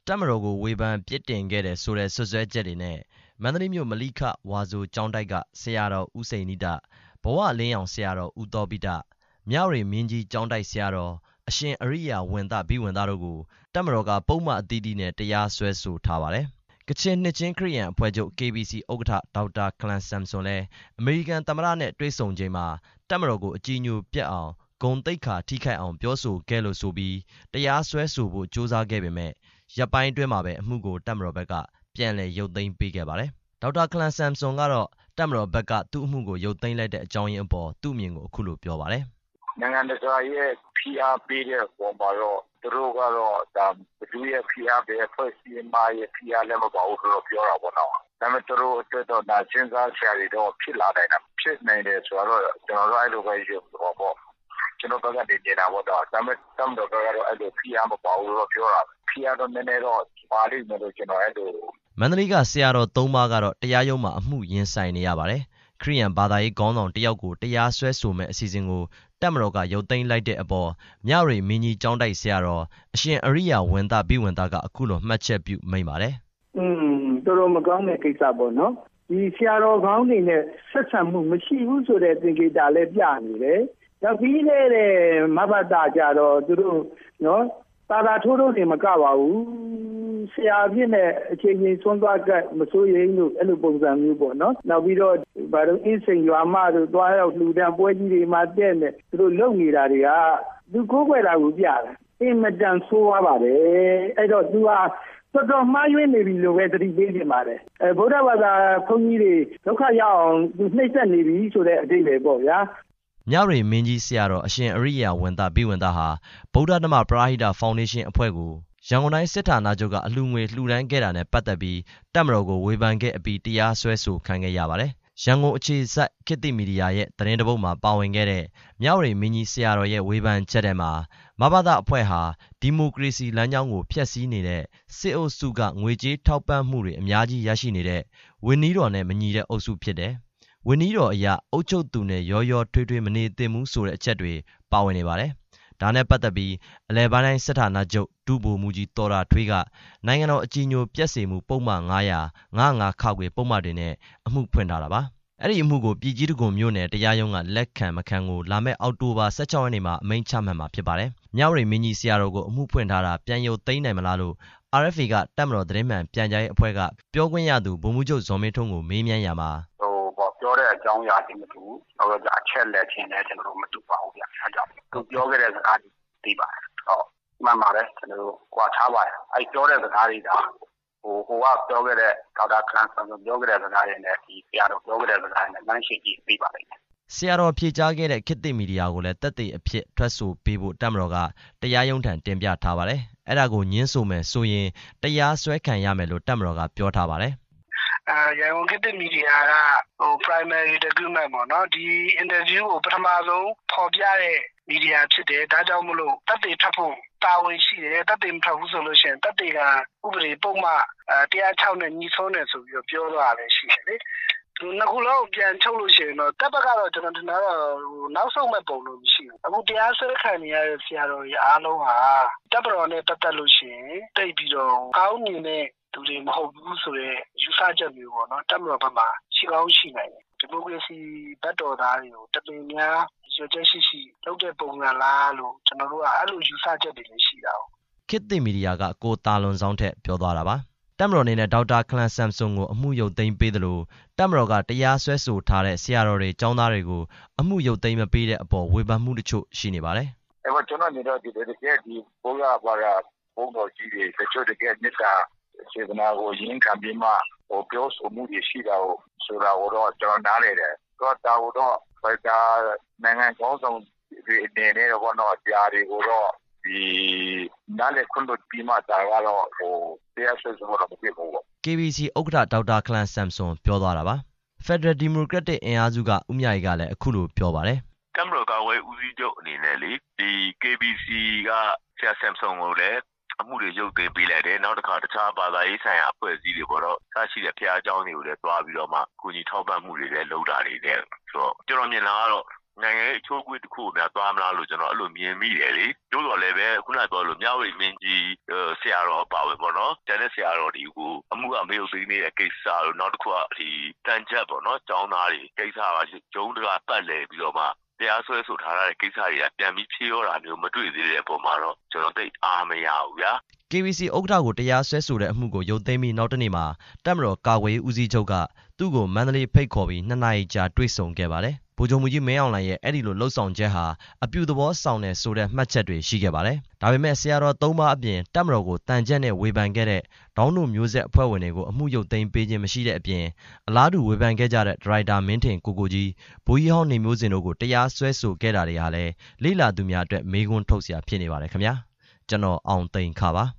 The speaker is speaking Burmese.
တပ်မတော်ကိုဝေဖန်ပြစ်တင်ခဲ့တဲ့ဆိုတဲ့စွပ်စွဲချက်တွေနဲ့မန္တလေးမြို့မလိခဝါဆိုကျောင်းတိုက်ကဆရာတော်ဦးစိန်နိဒဘဝလင်းအောင်ဆရာတော်ဦးသောပိတမြဝတီမင်းကြီးကျောင်းတိုက်ဆရာတော်အရှင်အရိယာဝန်သဘိဝန္တတို့ကိုတပ်မတော်ကပုံမှန်အသီးသီးနဲ့တရားစွဲဆိုထားပါတယ်ကချင်နှစ်ချင်းခရစ်ယာန်အဖွဲ့ချုပ် KBC ဥက္ကဋ္ဌဒေါက်တာခလန်ဆမ်ဆွန်လည်းအမေရိကန်သမ္မတနဲ့တွေ့ဆုံချိန်မှာတပ်မတော်ကိုအကြည်ညိုပြတ်အောင်ဂုဏ်သိက္ခာထိခိုက်အောင်ပြောဆိုခဲ့လို့ဆိုပြီးတရားစွဲဆိုဖို့ကြိုးစားခဲ့ပေမဲ့ရပ်ပိုင်းအတွင်းမှာပဲအမှုကိုတပ်မတော်ဘက်ကပြန်လည်ရုပ်သိမ်းပေးခဲ့ပါတယ်ဒေါက်တာခလန်ဆမ်ဆွန်ကတော့တပ်မတော်ဘက်ကသူ့အမှုကိုရုပ်သိမ်းလိုက်တဲ့အကြောင်းရင်းအပေါ်သူ့အမြင်ကိုအခုလိုပြောပါတယ်နိုင်ငံတကာရဲ့ဖိအားပေးတဲ့ပုံမှာတော့သူတို့ကတော့ဒါဘယ်သူရဲ့ဖိအားပဲဖွဲ့စည်းမှရဲ့ဖိအားလည်းမပါဘူးလို့ပြောတာပေါ့နော်ဒါပေမဲ့သူတို့အတွက်တော့ဒါစဉ်းစားစရာတွေတော့ဖြစ်လာနိုင်တာဖြစ်နိုင်တယ်ဆိုတော့ကျွန်တော်တို့အဲ့လိုပဲယူတော့ပေါ့ကျွန်တော်ဘက်ကနေနေတာပေါ့တော့ဒါပေမဲ့တမ်တော့ကတော့အဲ့လိုဖိအားမပါဘူးလို့ပြောတာဖိအားတော့နည်းနည်းတော့ပါလိမ့်မယ်လို့ကျွန်တော်အဲ့လိုမန္တလေးကဆရာတော်၃ပါးကတော့တရားရုံးမှာအမှုရင်ဆိုင်နေရပါတယ်ခရစ်ယာန်ဘာသာရေးခေါင်းဆောင်တယောက်ကိုတရားစွဲဆိုမဲ့အစီအစဉ်ကိုတပ်မတော်ကရုပ်သိမ်းလိုက်တဲ့အပေါ်မြဝတီမင်းကြီးကျောင်းတိုက်ဆရာတော်အရှင်အရိယာဝန်သဘိဝန္တကအခုလိုမှတ်ချက်ပြုမိန့်ပါတယ်တော်တော်မကောင်းတဲ့ကိစ္စပေါ့နော်ဒီဆရာတော်ခေါင်းတွေနဲ့ဆက်ဆံမှုမရှိဘူးဆိုတဲ့သင်္ကေတလည်းပြနေတယ်နောက်ပြီးတဲ့မဘတာကြတော့သူတို့နော်တာတာထိုးထိုးနေမကပါဘူးဆရာပြည့်နဲ့အချိန်ချင်းသွန်းသွားကမစိုးရိမ်လို့အဲ့လိုပုံစံမျိုးပေါ့နော်နောက်ပြီးတော့ဘာလို့အင်းစိန်ရွာမတို့သွားရောက်လှူဒန်းပွဲကြီးတွေမှာတဲ့နဲ့သူတို့လုပ်နေတာတွေကသူကိုးကွယ်တာကိုပြတာအင်မတန်ဆိုးရပါတယ်အဲ့တော့သူဟာတော်တော်မှားယွင်းနေပြီလို့ပဲသတိပေးနေပါတယ်ဗုဒ္ဓဘာသာဘုန်းကြီးတွေဒုက္ခရောက်အောင်သူနှိမ့်ဆက်နေပြီဆိုတဲ့အဓိပ္ပာယ်ပေါ့ဗျာမြဝတီမင်းကြီးဆရာတော်အရှင်အရိယာဝန်သဘိဝန္တဟာဗုဒ္ဓဓမ္မပရဟိတဖောင်ဒေးရှင်းအဖွဲ့ကိုရန်ကုန်တိုင်းစစ်ဌာနချုပ်ကအလှူငွေလှူဒန်းခဲ့တာနဲ့ပတ်သက်ပြီးတပ်မတော်ကိုဝေဖန်ခဲ့အပြီးတရားစွဲဆိုခံခဲ့ရပါတယ်။ရန်ကုန်အခြေစိုက်ခေတ်သစ်မီဒီယာရဲ့သတင်းတပုတ်မှာပါဝင်ခဲ့တဲ့မြဝတီမင်းကြီးဆရာတော်ရဲ့ဝေဖန်ချက်ထဲမှာမဘသအဖွဲ့ဟာဒီမိုကရေစီလမ်းကြောင်းကိုဖျက်ဆီးနေတဲ့စစ်အုပ်စုကငွေကြေးထောက်ပံ့မှုတွေအများကြီးရရှိနေတဲ့ဝင်းနီးတော်နဲ့မညီတဲ့အုပ်စုဖြစ်တယ်။ဝင်းနီးတော်အရာအုပ်ချုပ်သူနဲ့ရောထွေးထွေးမနေသင့်ဘူးဆိုတဲ့အချက်တွေပါဝင်နေပါတယ်။ဒါနဲ့ပတ်သက်ပြီးအလဲပိုင်းတိုင်းစစ်ဌာနချုပ်ဒုဗိုလ်မှူးကြီးတော်ရာထွေးကနိုင်ငံတော်အကြီးအကျယ်ပြည့်စုံမှုပုံမှန်900 ခခွေပုံမှန်တွေနဲ့အမှုဖွင့်ထားတာပါအဲ့ဒီအမှုကိုပြည်ကြီးတကုံမြို့နယ်တရားရုံးကလက်ခံမခံကိုလာမယ့်အောက်တိုဘာ16ရက်နေ့မှာအမိန့်ချမှတ်မှာဖြစ်ပါတယ်မြဝတီမင်းကြီးဆရာတော်ကိုအမှုဖွင့်ထားတာပြန်ရုပ်သိမ်းနိုင်မလားလို့ RFA ကတပ်မတော်သတင်းမှန်ပြန်ကြားရေးအဖွဲ့ကပြောခွင့်ရသူဗိုလ်မှူးချုပ်ဇော်မင်းထွန်းကိုမေးမြန်းရမှာပြောတဲ့အကြောင်းအရာတွေမတူဘူး။တော့အချက်လက်ချင်းလည်းကျွန်တော်တို့မတူပါဘူးဗျ။အဲကြောင့်သူပြောခဲ့တဲ့စကားတွေသိပါတယ်။ဟုတ်မှန်ပါတယ်ကျွန်တော်တို့ကြွားထားပါတယ်။အဲပြောတဲ့စကားတွေကဟိုကပြောခဲ့တဲ့ဒေါက်တာခလန်ဆန်ပြောခဲ့တဲ့စကားတွေနဲ့ဒီဆရာတော်ပြောခဲ့တဲ့စကားတွေနဲ့လမ်းရှိကြည့်သိပါလိမ့်မယ်။ဆရာတော်ဖြေကြားခဲ့တဲ့ခေတ်သစ်မီဒီယာကိုလည်းတက်သေးအဖြစ်ထွက်ဆိုပေးဖို့တပ်မတော်ကတရားရုံးထံတင်ပြထားပါတယ်။အဲ့ဒါကိုညှင်းဆိုမယ်ဆိုရင်တရားစွဲခံရမယ်လို့တပ်မတော်ကပြောထားပါတယ်။ရန်ကုန်ခေတ်သစ်မီဒီယာကprimary document ပေါ့နော်ဒီ interview ကိုပထမဆုံးဖော်ပြတဲ့မီဒီယာဖြစ်တယ်ဒါကြောင့်မလို့တပ်တွေထပ်ဖို့တာဝန်ရှိတယ်တပ်တွေမထပ်ဘူးဆိုလို့ရှိရင်တပ်တွေကဥပဒေပုံမှန်106နဲ့ညီဆုံးတယ်ဆိုပြီးပြောသွားတယ်ရှိတယ်လေနှစ်ခုလုံးပြန်ချုပ်လို့ရှိရင်တော့တပ်ဘက်ကတော့ကျွန်တော်ထင်တာတော့နောက်ဆုံးမဲ့ပုံလို့မရှိဘူးအခုတရားစွဲခံနေရတဲ့ဆရာတော်ကြီးအားလုံးဟာတပ်မတော်နဲ့ပတ်သက်လို့ရှိရင်တိတ်ပြီးတော့ကောင်းနေတဲ့သူတွေမဟုတ်ဘူးဆိုတဲ့ယူဆချက်မျိုးပေါ့နော်တပ်မတော်ဘက်မှာရှိကောင်းရှိနိုင်တယ်ဒီမိုကရေစီဘက်တော်သားတွေကိုတပင်များရွေးချက်ရှိလုပ်တဲ့ပုံစံလားလို့ကျွန်တော်တို့ကအဲ့လိုယူဆချက်တွေလည်းရှိတာခေတ်သစ်မီဒီယာကကိုတာလွန်ဆောင်ထက်ပြောသွားတာပါတပ်မတော်အနေနဲ့ဒေါက်တာခလန်ဆမ်ဆွန်ကိုအမှုရုပ်သိမ်းပေးတယ်လို့တပ်မတော်ကတရားစွဲဆိုထားတဲ့ဆရာတော်တွေကျောင်းသားတွေကိုအမှုရုပ်သိမ်းမပေးတဲ့အပေါ်ဝေဖန်မှုတချို့ရှိနေပါတယ်အဲ့တော့ကျွန်တော်နေတော့ဒီဘုရားဘာသာဘုံတော်ကြီးတွေတချို့တကယ်မြတ်တာစေတနာကိုရင်းခံပြီးမှပြောဆိုမှုတွေရှိတာကိုဆိုတာတော့ကျွန်တော်နားလေတယ်တော့တာတော့ဖိုက်တာနိုင်ငံကောင်းဆောင်တွေအနေနဲ့တော့ကြားတွေကိုတော့ဒီနားလေခွင့်လို့ပြီးမှတာကတော့တရားစွဲဆိုတော့မဖြစ်ဘူး KBC ဥက္ကဋ္ဌဒေါက်တာခလန်ဆမ်ဆွန်ပြောသွားတာပါ Federal Democratic အင်အားစုကဦးမြရီကလည်းအခုလိုပြောပါတယ်ကမ်ဘရကဝဲဦးစီးချုပ်အနေနဲ့လေဒီ KBC ကဆရာဆမ်ဆွန်ကိုလည်းအမှုတွေရုပ်သိမ်းပေးလိုက်တယ်နောက်တစ်ခါတခြားဘာသာရေးဆိုင်ရာအဖွဲ့အစည်းတွေပေါ်တော့စရှိတဲ့ဖျားเจ้าတွေကိုလည်းတွားပြီးတော့မှကုညီထောက်ပံ့မှုတွေလည်းလုပ်တာတွေတဲ့ဆိုတော့ကျွန်တော်မြင်လာကတော့နိုင်ငံရေးအချိုးအကွေ့တစ်ခုကိုများသွားမလားလို့ကျွန်တော်အဲ့လိုမြင်မိတယ်လေတို့တော့လည်းပဲခုနပြောလို့မြောက်ဝေမင်းကြီးဆရာတော်ပါပဲပေါ့နော်ကျန်တဲ့ဆရာတော်တွေကိုအမှုကမေယုသိနေတဲ့ကိစ္စလို့နောက်တစ်ခုကဒီတန်ချက်ပေါ့နော်ကျောင်းသားတွေကိစ္စကဂျုံတကပတ်လဲပြီးတော့မှတရားစွဲဆိုထားတဲ့ကိစ္စတွေကပြန်ပြီးဖြေရောတာမျိုးမတွေ့သေးတဲ့အပေါ်မှာတော့ကျွန်တော်သိအားမရဘူးဗျာ KBC ဥက္ကဋ္ဌကိုတရားစွဲဆိုတဲ့အမှုကိုရုပ်သိမ်းပြီးနောက်တစ်နေ့မှာတပ်မတော်ကာကွယ်ရေးဦးစီးချုပ်ကသူ့ကိုမန္တလေးဖိတ်ခေါ်ပြီး2 နာရီကြာတွေ့ဆုံခဲ့ပါတယ်။ဗိုလ်ချုပ်မှူးကြီးမင်းအောင်လှိုင်ရဲ့အဲ့ဒီလိုလှုပ်ဆောင်ချက်ဟာအပြုသဘောဆောင်တဲ့ဆိုတဲ့မှတ်ချက်တွေရှိခဲ့ပါတယ်။ဒါပေမဲ့ဆရာတော်3ပါးအပြင်တပ်မတော်ကိုတန်ချက်နဲ့ဝေဖန်ခဲ့တဲ့ဒေါင်းတို့မျိုးဆက်အဖွဲ့ဝင်တွေကိုအမှုရုပ်သိမ်းပေးခြင်းမရှိတဲ့အပြင်အလားတူဝေဖန်ခဲ့ကြတဲ့ဒရိုက်တာမင်းထင်ကိုကြီးဘိုးကြီးဟောင်းနေမျိုးစင်တို့ကိုတရားစွဲဆိုခဲ့တာတွေဟာလည်းလိလာသူများအတွက်မေးခွန်းထုတ်စရာဖြစ်နေပါတယ်ခင်ဗျာ။ကျွန်တော်အောင်သိန်းခါပါ